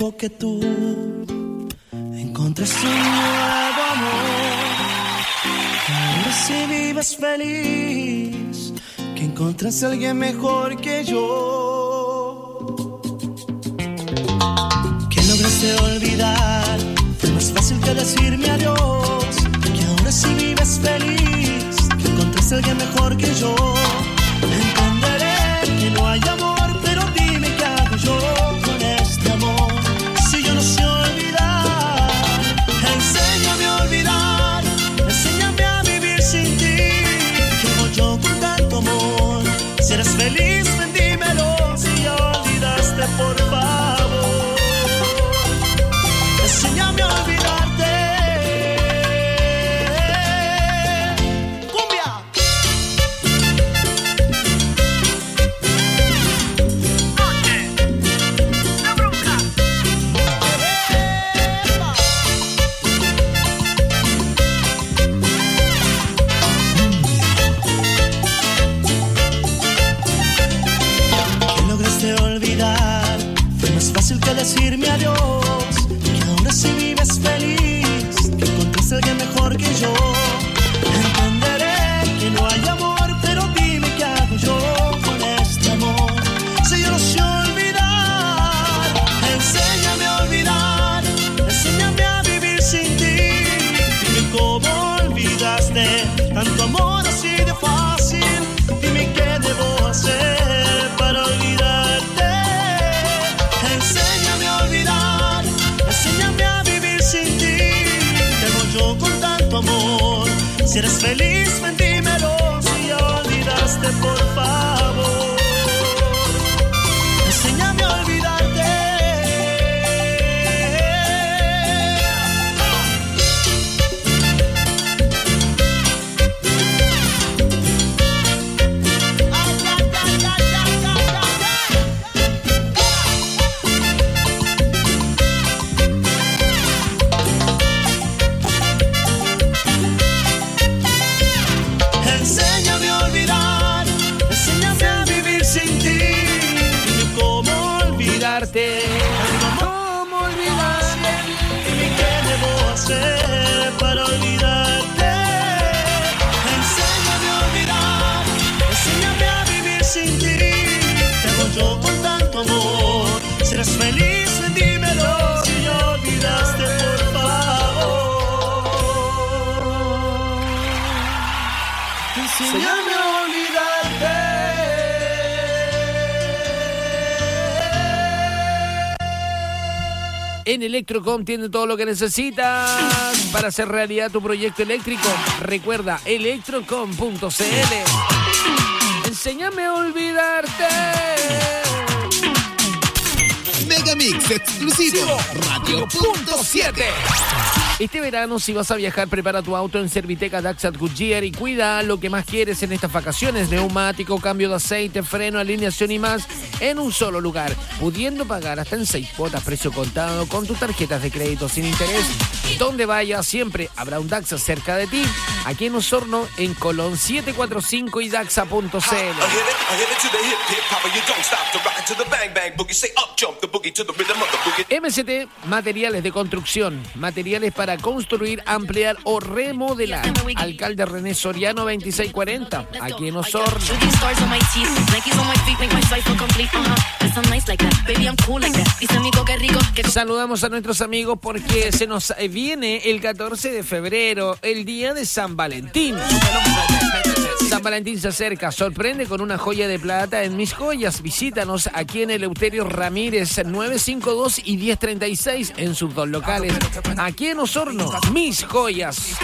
creo que tú encontraste un nuevo amor, que ahora sí vives feliz, que encontraste a alguien mejor que yo, que lograste olvidar. Fue más fácil que decirme adiós, que ahora sí vives feliz, que encontraste a alguien mejor que yo. Entenderé que no hay amor, pero dime qué hago yo con este amor. Si yo no sé olvidar, enséñame a olvidar, enséñame a vivir sin ti. ¿Qué hago yo con tanto amor? Si eres feliz, ven dímelo. Si ya olvidaste, por favor, enséñame a olvidarte. ¡Cumbia! ¡La bronca! Que lograste olvidar, fue más fácil que decirme adiós, que ahora sí vives feliz, que encontraste a alguien mejor que yo. Entenderé que no hay amor, pero dime qué hago yo con este amor. Si yo no sé olvidar, enséñame a olvidar, enséñame a vivir sin ti. Dime cómo olvidaste tanto amor así de fácil. Dime qué debo hacer para olvidarte. Enséñame a olvidar, enséñame a vivir sin ti. ¿Qué hago yo con tanto amor? Si eres feliz, ven dímelo. Si ya olvidaste, por favor, enséñame a olvidarte. Enséñame a olvidar, enséñame a vivir sin ti. Dime cómo olvidarte, cómo olvidarte. Dime qué debo hacer para olvidarte. Enséñame a olvidar, enséñame a vivir sin ti. ¿Qué hago yo con tanto amor? Si eres feliz, ven dímelo. Si ya olvidaste, por favor, enséñame a olvidarte. En Electrocom tiene todo lo que necesitas para hacer realidad tu proyecto eléctrico. Recuerda, electrocom.cl. Enséñame a olvidarte. Megamix exclusivo Radio.7. Este verano, si vas a viajar, prepara tu auto en Serviteca Daxa Goodyear y cuida lo que más quieres en estas vacaciones: neumático, cambio de aceite, freno, alineación y más en un solo lugar, pudiendo pagar hasta en 6 cuotas, precio contado, con tus tarjetas de crédito sin interés. Donde vayas, siempre habrá un Daxa cerca de ti. Aquí en Osorno, en Colón 745 y Daxa.cl. MCT, materiales de construcción, materiales para construir, ampliar o remodelar. Alcalde René Soriano 2640, aquí en Osorno. Saludamos a nuestros amigos porque se nos viene el 14 de febrero, el día de San Valentín. San Valentín se acerca, sorprende con una joya de plata en Mis Joyas. Visítanos aquí en Eleuterio Ramírez 952 y 1036 en sus dos locales. Aquí en Osorno, Mis Joyas.cl.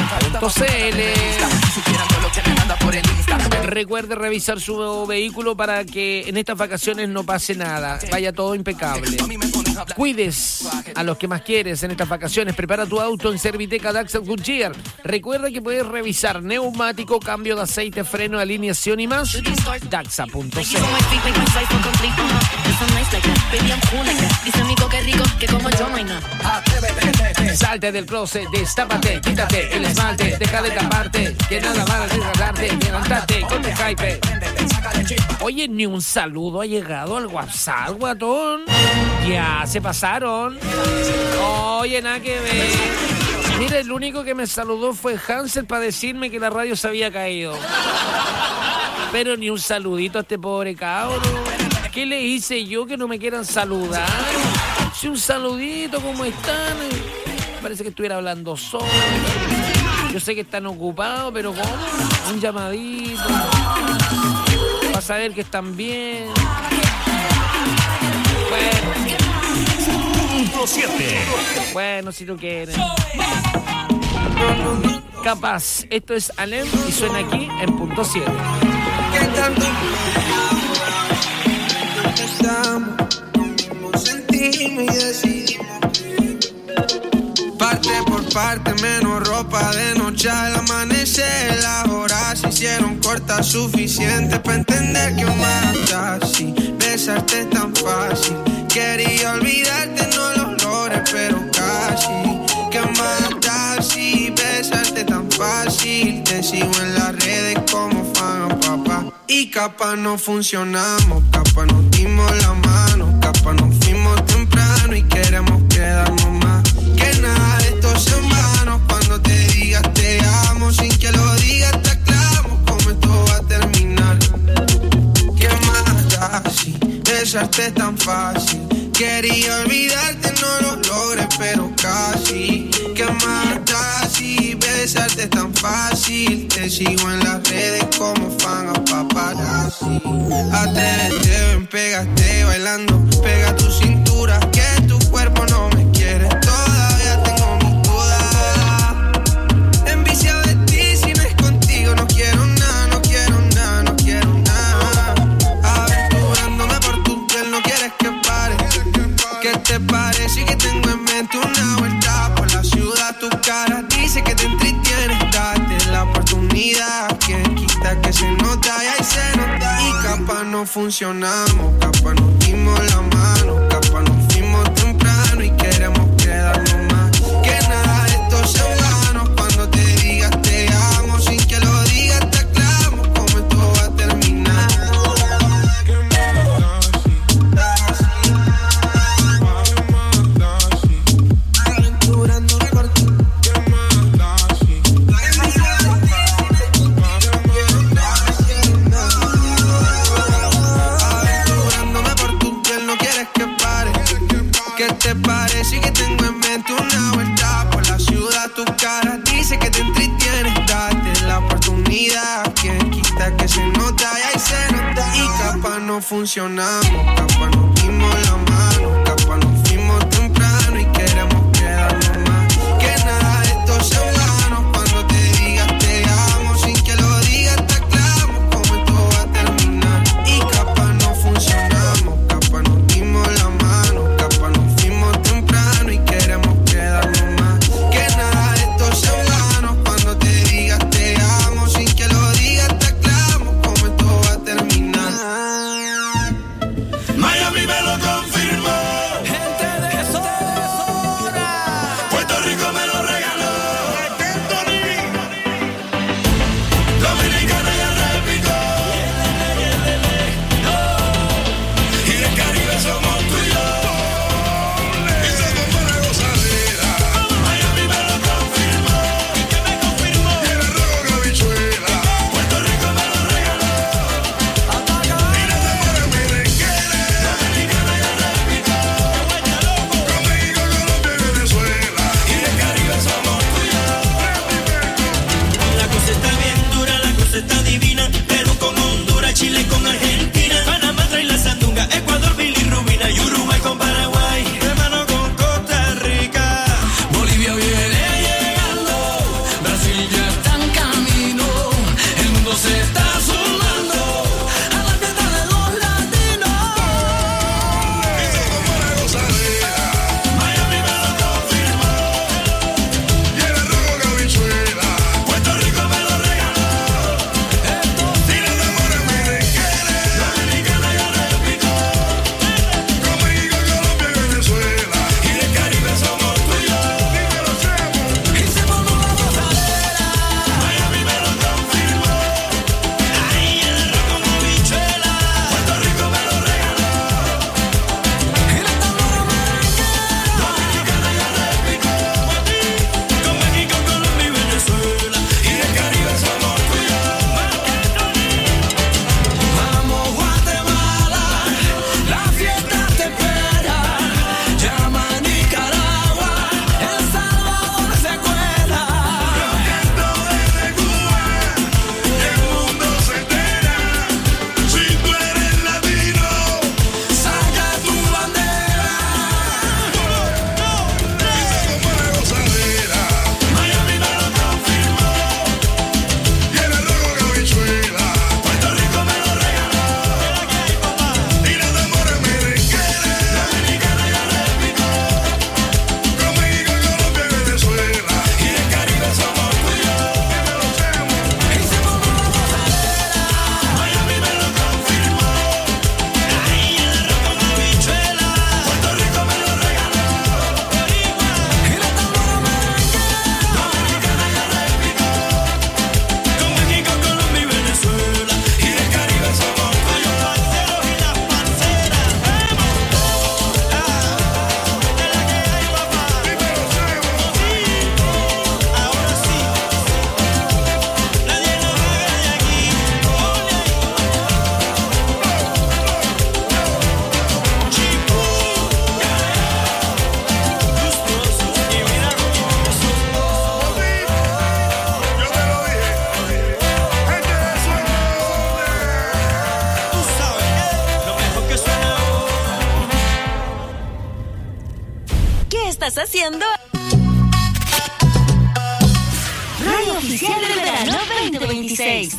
Recuerde revisar su vehículo para que en estas vacaciones no pase nada, vaya todo impecable. Cuides a los que más quieres en estas vacaciones. Prepara tu auto en Serviteca Daxa Goodyear. Recuerda que puedes revisar neumático, cambio de aceite, freno, alineación y más. Daxa.cl. Salte del closet, destápate, quítate el esmalte, deja de taparte, que nada va a desgarrarte, levántate con el hype. Oye, ni un saludo ha llegado al WhatsApp, guatón. Ya, se pasaron. Oye, nada que ver. Mira, el único que me saludó fue Hansel para decirme que la radio se había caído. Pero ni un saludito a este pobre cabro. ¿Qué le hice yo que no me quieran saludar? Si un saludito, ¿cómo están? Parece que estuviera hablando solo. Yo sé que están ocupados, pero ¿cómo? Un llamadito. Para saber que están bien. Bueno, si tú quieres. Capaz, esto es Alem y suena aquí en punto 7. ¿Qué tanto sentimos y decidimos? Parte por parte, menos ropa de noche al amanecer. Las horas se hicieron cortas, suficiente para entender que un mata así. Besarte es tan fácil. Quería olvidarte, no lo logré, pero casi. Que mata así, besarte tan fácil. Te sigo en las redes como fan a papá. Y capaz no funcionamos, capaz nos dimos la mano, capaz nos fuimos temprano y queremos quedarnos más. Que nada de esto es en vano. Cuando te digas te amo, sin que lo digas te aclamo cómo esto va a terminar. Que mata así, besarte es tan fácil. Quería olvidarte, no lo logré, pero casi. Que mata así, besarte es tan fácil. Te sigo en las redes como fan a paparazzi. Atrévete, ven, pégate bailando. Pega tu cintura, que tu cuerpo no me quiere. Todavía tengo mis dudas. Enviciado de ti, si no es contigo no quiero nada, no quiero nada, no quiero nada. Aventurándome por tu piel, no quieres que pare. ¿Qué te parece que tengo en mente una vuelta por la ciudad? Tu cara dice que te entretienes, date la oportunidad. Quien quita que se nota y ahí se nota. Y capaz no funcionamos, capaz nos dimos la mano, capaz nos fuimos temprano y queremos quedarnos más. Que nada de esto se vano. Cuando te digas te amo, sin que lo digas te aclamo cómo esto va a terminar. ¿Qué te parece que tengo en mente una vuelta por la ciudad? Tu cara dice que te entretienes, date la oportunidad. Quien quita que se nota y ahí se nota. Y capaz no funcionamos, capaz nos dimos la mano, capaz nos fuimos temprano y queremos quedarnos más. Que nada de esto se vano. Cuando te digas te amo, sin que lo digas te aclamo cómo esto va a terminar. Y capaz no funcionamos, capaz nos dimos la mano, capaz nos fuimos temprano y queremos quedarnos más. Que nada de esto se vano. Cuando te digas te amo, sin que lo digas te aclamo cómo esto va a terminar. Miami me lo confirma. haciendo Radio Oficial del Verano 2026.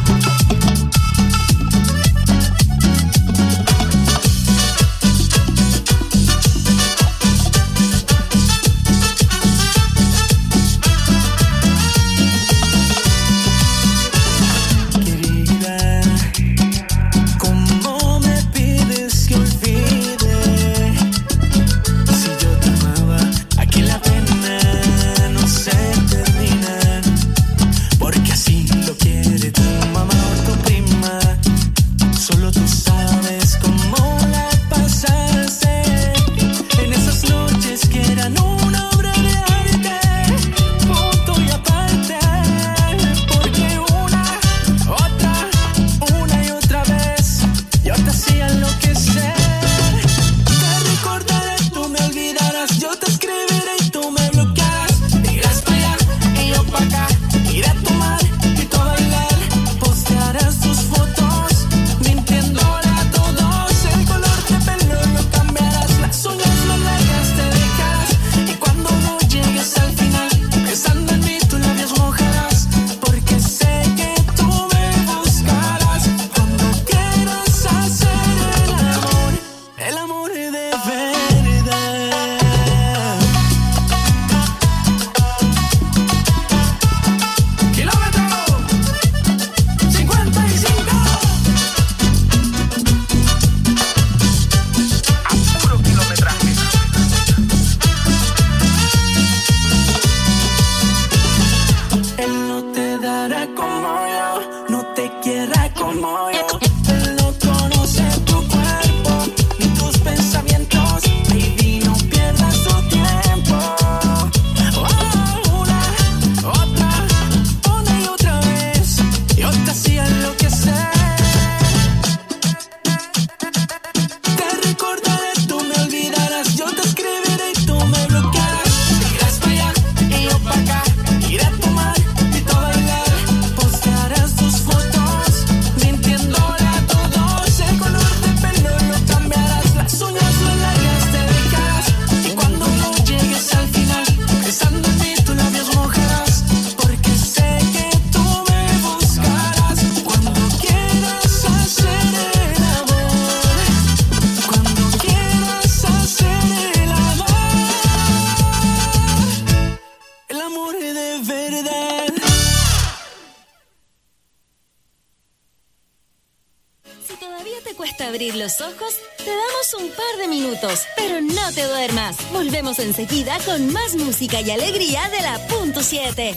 Los ojos, te damos un par de minutos, pero no te duermas. Volvemos enseguida con más música y alegría de la Punto 7.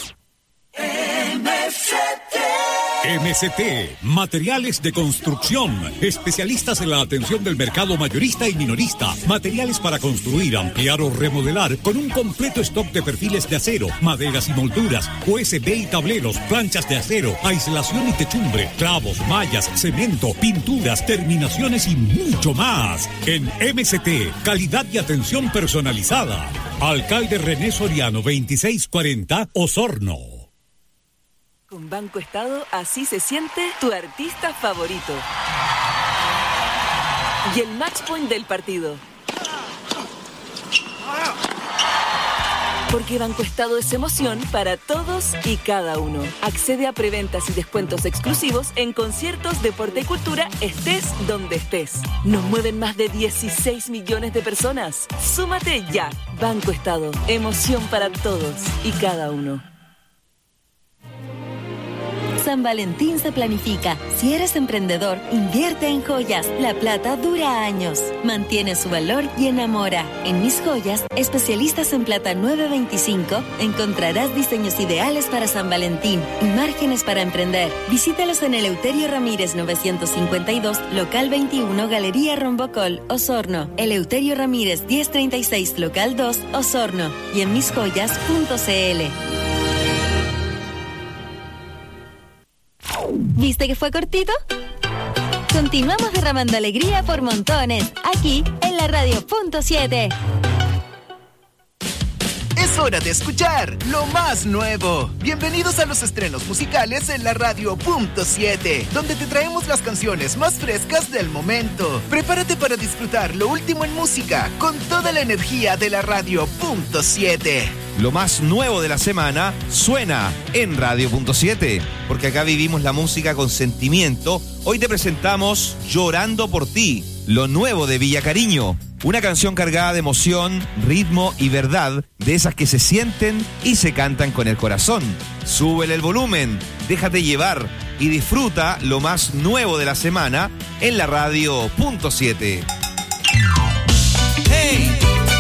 MCT, materiales de construcción, especialistas en la atención del mercado mayorista y minorista, materiales para construir, ampliar o remodelar, con un completo stock de perfiles de acero, maderas y molduras, USB y tableros, planchas de acero, aislación y techumbre, clavos, mallas, cemento, pinturas, terminaciones y mucho más. En MCT, calidad y atención personalizada. Alcalde René Soriano, 2640, Osorno. Con Banco Estado, así se siente tu artista favorito. Y el match point del partido. Porque Banco Estado es emoción para todos y cada uno. Accede a preventas y descuentos exclusivos en conciertos, deporte y cultura, estés donde estés. Nos mueven más de 16 millones de personas. Súmate ya. Banco Estado, emoción para todos y cada uno. San Valentín se planifica. Si eres emprendedor, invierte en joyas. La plata dura años. Mantiene su valor y enamora. En Mis Joyas, especialistas en plata 925, encontrarás diseños ideales para San Valentín y márgenes para emprender. Visítalos en Eleuterio Ramírez 952, local 21, Galería Rombocol, Osorno. Eleuterio Ramírez 1036, local 2, Osorno. Y en misjoyas.cl. ¿Viste que fue cortito? Continuamos derramando alegría por montones, aquí en la Radio Punto 7. Es hora de escuchar lo más nuevo. Bienvenidos a los estrenos musicales en la Radio Punto 7, donde te traemos las canciones más frescas del momento. Prepárate para disfrutar lo último en música con toda la energía de la Radio Punto 7. Lo más nuevo de la semana suena en Radio Punto 7, porque acá vivimos la música con sentimiento. Hoy te presentamos Llorando por ti, lo nuevo de Villa Cariño. Una canción cargada de emoción, ritmo y verdad, de esas que se sienten y se cantan con el corazón. Súbele el volumen, déjate llevar y disfruta lo más nuevo de la semana en la Radio Punto 7. Hey.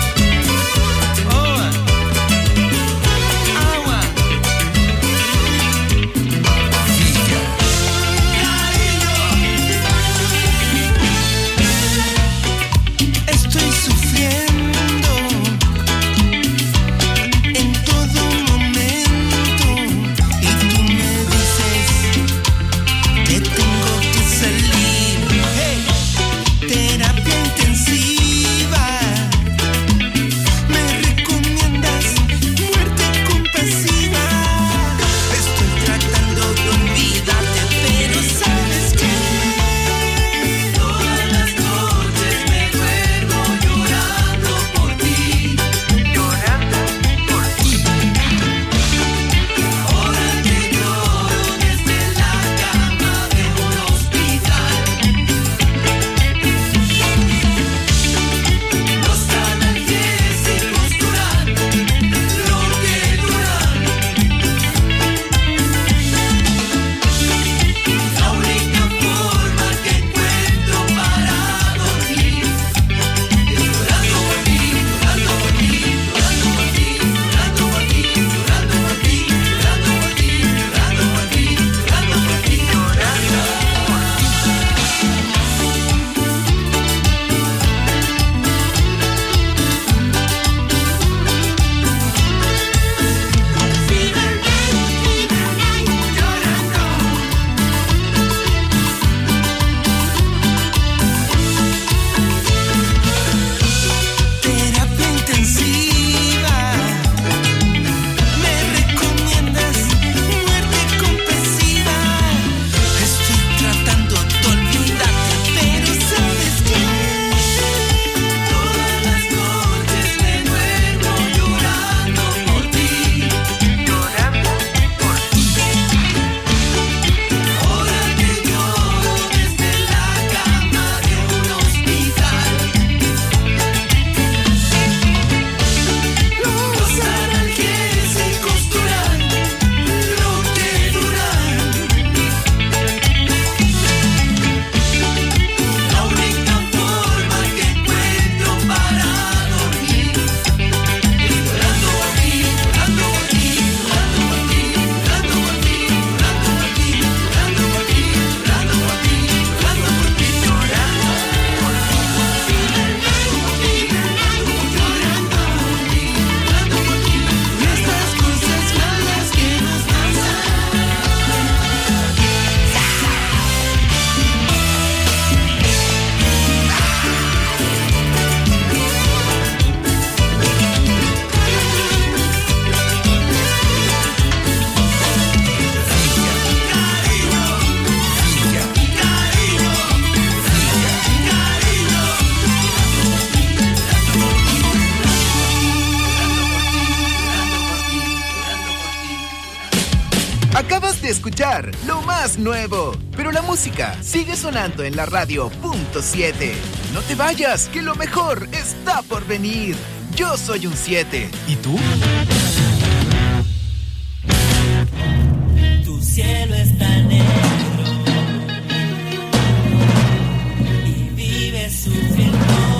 Acabas de escuchar lo más nuevo, pero la música sigue sonando en la Radio Punto 7. No te vayas, que lo mejor está por venir. Yo soy un 7. ¿Y tú? Tu cielo está negro y vives sufriendo.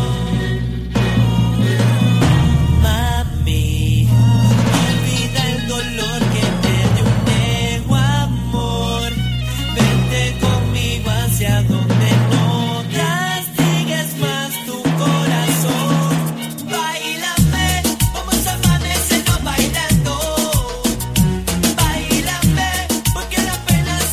Mami, olvida el dolor que te dio un nuevo amor. Vente conmigo hacia donde no castigues más tu corazón. Báilame, vamos a amanecernos bailando. Báilame, porque la pena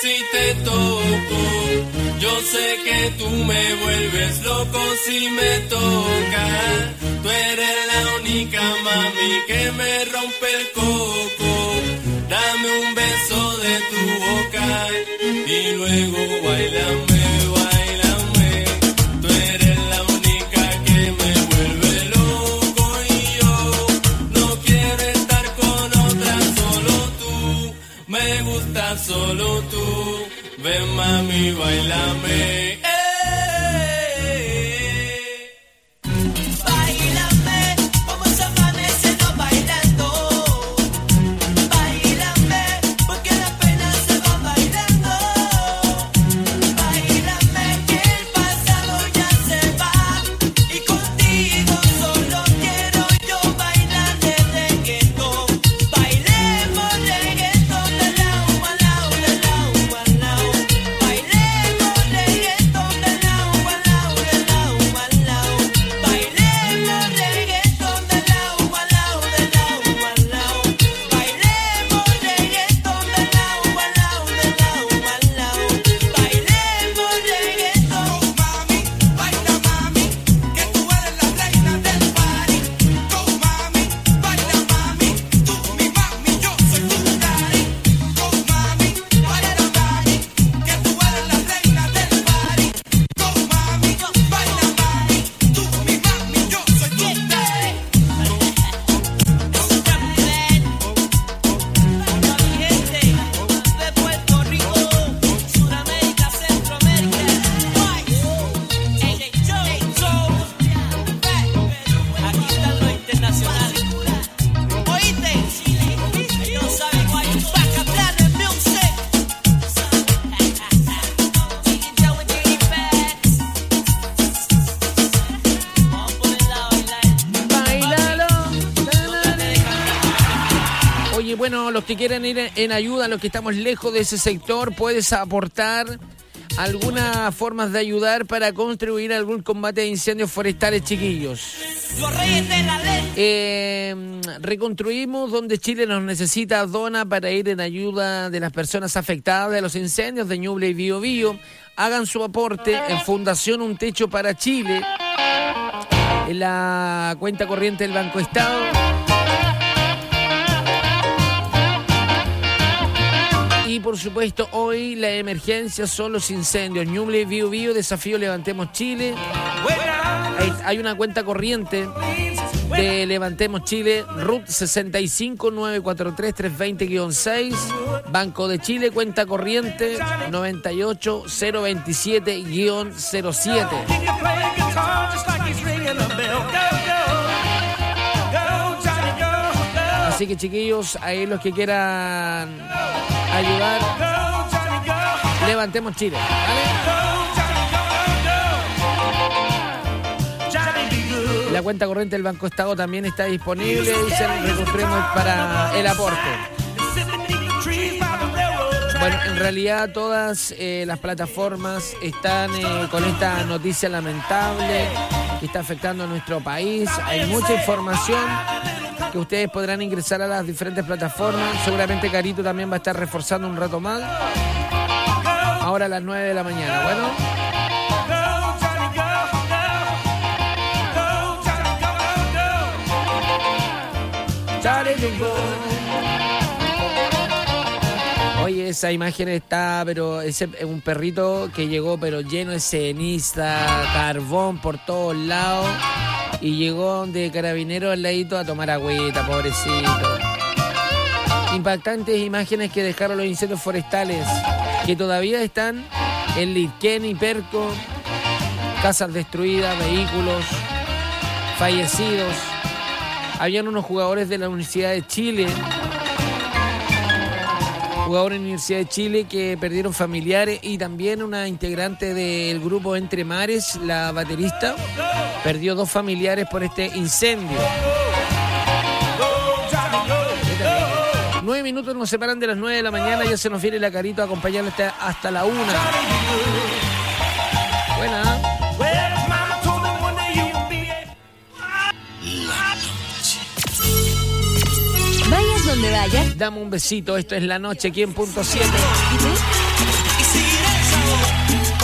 si te toco. Yo sé que tú me vuelves loco si me tocas. Tú eres la única mami que me rompe el coco. Dame un beso de tu boca y luego bailame, bailame. Tú eres la única que me vuelve loco y yo no quiero estar con otra, solo tú. Me gusta solo tú. Ven mami, bailame. Bueno, los que quieran ir en ayuda, los que estamos lejos de ese sector, puedes aportar algunas formas de ayudar para contribuir a algún combate de incendios forestales, chiquillos. Reconstruimos donde Chile nos necesita, dona para ir en ayuda de las personas afectadas de los incendios de Ñuble y Biobío. Hagan su aporte en Fundación Un Techo para Chile, en la cuenta corriente del Banco Estado. Y por supuesto, hoy la emergencia son los incendios. Ñuble y Biobío, desafío Levantemos Chile. Hay una cuenta corriente de Levantemos Chile, RUT 65-943-320-6, Banco de Chile, cuenta corriente 98027-07. Así que, chiquillos, ahí los que quieran ayudar, Levantemos Chile, ¿vale? La cuenta corriente del Banco Estado también está disponible y se reconstruimos para el aporte. Bueno, en realidad todas las plataformas están con esta noticia lamentable que está afectando a nuestro país. Hay mucha información que ustedes podrán ingresar a las diferentes plataformas. Seguramente Carito también va a estar reforzando un rato más. Ahora a las 9 de la mañana. Bueno. Oye, esa imagen está, pero ese es un perrito que llegó pero lleno de ceniza, carbón por todos lados. Y llegó de Carabineros al ladito a tomar agüita, pobrecito. Impactantes imágenes que dejaron los incendios forestales, que todavía están en Litquén y Perco. Casas destruidas, vehículos fallecidos. Habían unos jugadores de la Universidad de Chile, que perdieron familiares, y también una integrante del grupo Entre Mares, la baterista, perdió 2 familiares por este incendio. 9 minutos nos separan de las 9 de la mañana, ya se nos viene la Carito a acompañarle hasta la 1. Buena. Vayas donde vayas. playa? Dame un besito, esto es La Noche aquí en Punto 7. ¿Y tú? Y seguiré el sabor.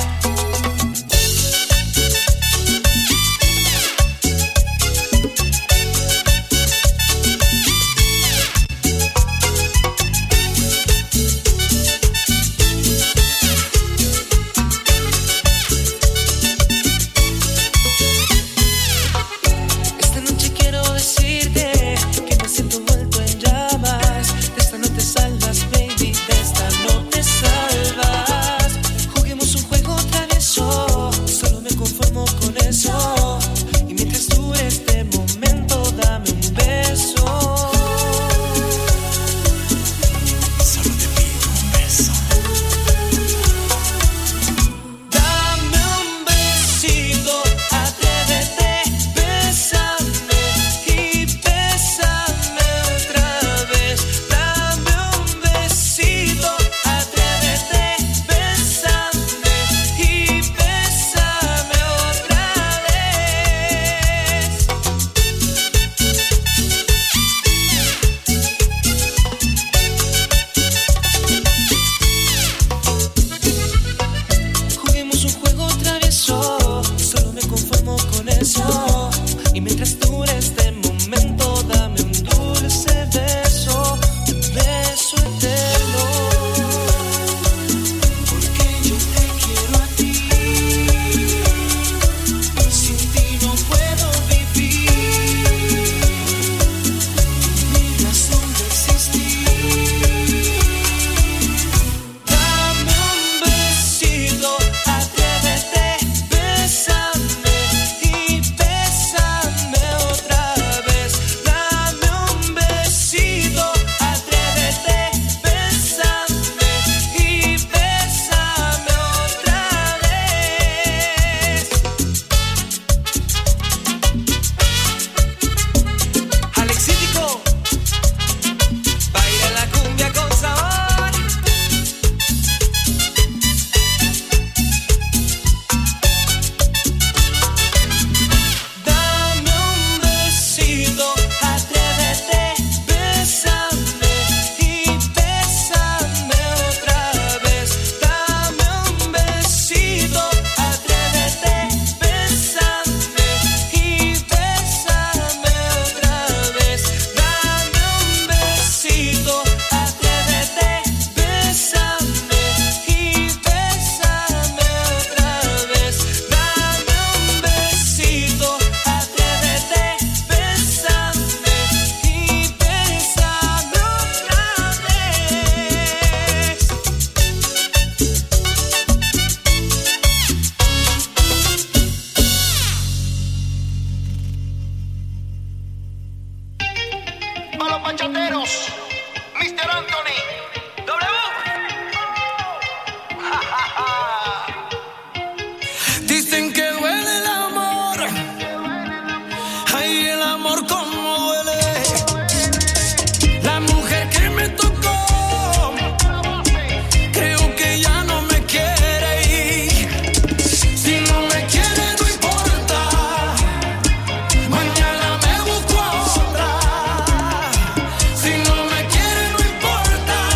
Esta noche quiero decirte que me siento envuelto en llamas. De esta no te salvas, baby, de esta no te salvas. Juguemos un juego travieso, solo me conformo con eso. Y mientras dure este momento, dame un beso. Solo te pido un beso. Dame un besito, atrévete, bésame y bésame otra vez. Dame un besito, atrévete, bésame y bésame otra vez. Juguemos un juego travieso, solo me conformo con eso. Y mientras dure este momento, dame un dulce beso, un beso eterno. Porque yo te quiero a ti, sin ti no puedo vivir. Mi razón de existir. Dame un besito, atrévete, bésame y bésame otra vez. Dame un besito, atrévete, bésame y bésame otra vez. Alexítico, baila la cumbia con sabor. Dame un besito, atrévete, bésame y bésame otra vez. Dame un besito, atrévete, bésame y bésame otra vez. Dame un besito, atrévete, bésame y bésame otra vez. Dame un besito, atrévete, bésame y bésame otra vez. A los bachateros, Mr. Anthony, Dicen que duele el amor, ay, el amor como duele. La mujer que me tocó, creo que ya no me quiere ir. Si no me quiere no importa, mañana me busco otra. Si no me quiere no importa,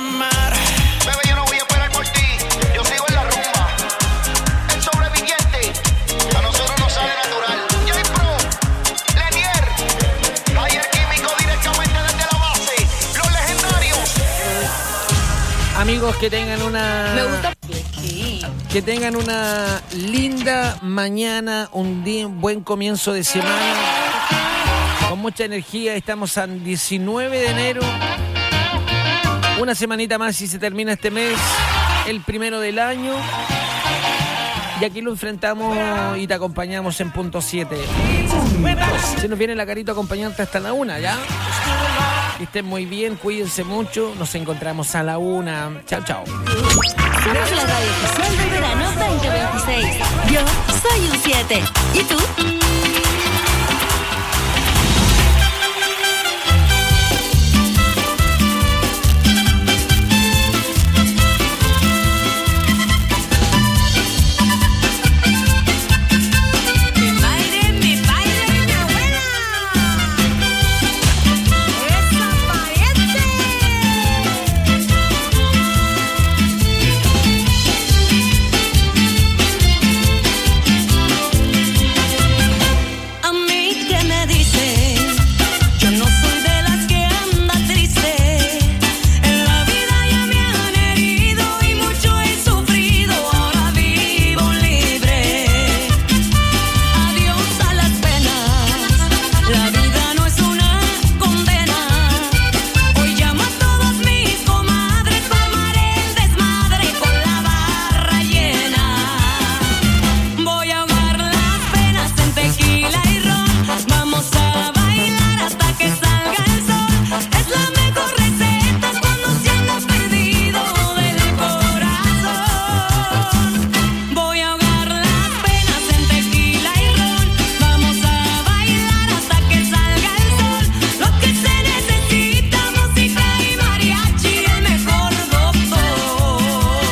amar. Bebé, yo no voy a esperar por ti. Yo sigo en la rumba. El sobreviviente. A nosotros nos sale natural. J-Pro, Lenier, Taller Químico directamente desde la base. Los legendarios. Amigos, que tengan una... Me gusta. Que tengan una linda mañana, un buen comienzo de semana. Con mucha energía, estamos a 19 de enero. Una semanita más y se termina este mes, el primero del año. Y aquí lo enfrentamos y te acompañamos en punto 7. Se nos viene la carita acompañante hasta la 1, ¿ya? Que estén muy bien, cuídense mucho. Nos encontramos a la 1. Chao, chao. Somos la radio oficial del verano 2026. Yo soy un 7. ¿Y tú?